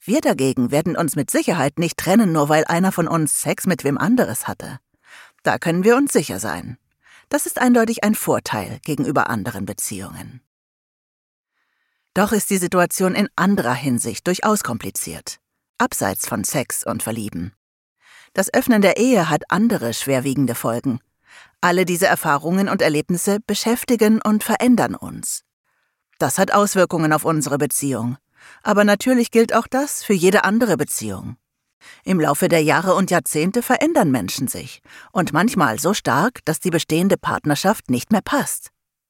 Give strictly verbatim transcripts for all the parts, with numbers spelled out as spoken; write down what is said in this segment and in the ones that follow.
Wir dagegen werden uns mit Sicherheit nicht trennen, nur weil einer von uns Sex mit wem anderes hatte. Da können wir uns sicher sein. Das ist eindeutig ein Vorteil gegenüber anderen Beziehungen. Doch ist die Situation in anderer Hinsicht durchaus kompliziert, abseits von Sex und Verlieben. Das Öffnen der Ehe hat andere schwerwiegende Folgen. Alle diese Erfahrungen und Erlebnisse beschäftigen und verändern uns. Das hat Auswirkungen auf unsere Beziehung. Aber natürlich gilt auch das für jede andere Beziehung. Im Laufe der Jahre und Jahrzehnte verändern Menschen sich. Und manchmal so stark, dass die bestehende Partnerschaft nicht mehr passt.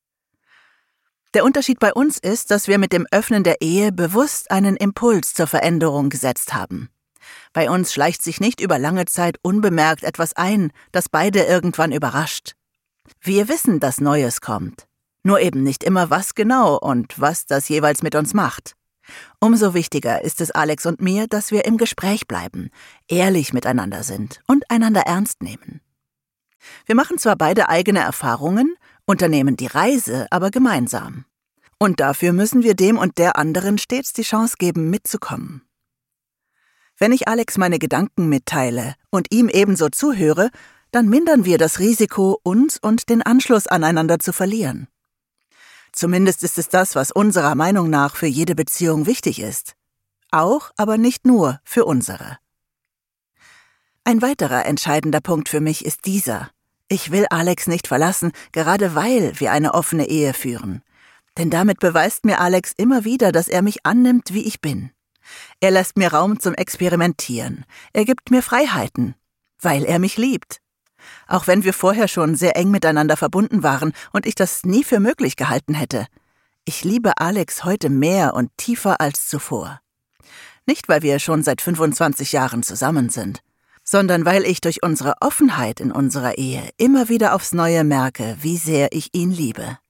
Der Unterschied bei uns ist, dass wir mit dem Öffnen der Ehe bewusst einen Impuls zur Veränderung gesetzt haben. Bei uns schleicht sich nicht über lange Zeit unbemerkt etwas ein, das beide irgendwann überrascht. Wir wissen, dass Neues kommt. Nur eben nicht immer was genau und was das jeweils mit uns macht. Umso wichtiger ist es Alex und mir, dass wir im Gespräch bleiben, ehrlich miteinander sind und einander ernst nehmen. Wir machen zwar beide eigene Erfahrungen, unternehmen die Reise aber gemeinsam. Und dafür müssen wir dem und der anderen stets die Chance geben, mitzukommen. Wenn ich Alex meine Gedanken mitteile und ihm ebenso zuhöre, dann mindern wir das Risiko, uns und den Anschluss aneinander zu verlieren. Zumindest ist es das, was unserer Meinung nach für jede Beziehung wichtig ist. Auch, aber nicht nur für unsere. Ein weiterer entscheidender Punkt für mich ist dieser. Ich will Alex nicht verlassen, gerade weil wir eine offene Ehe führen. Denn damit beweist mir Alex immer wieder, dass er mich annimmt, wie ich bin. Er lässt mir Raum zum Experimentieren. Er gibt mir Freiheiten, weil er mich liebt. Auch wenn wir vorher schon sehr eng miteinander verbunden waren und ich das nie für möglich gehalten hätte. Ich liebe Alex heute mehr und tiefer als zuvor. Nicht, weil wir schon seit fünfundzwanzig Jahren zusammen sind, sondern weil ich durch unsere Offenheit in unserer Ehe immer wieder aufs Neue merke, wie sehr ich ihn liebe.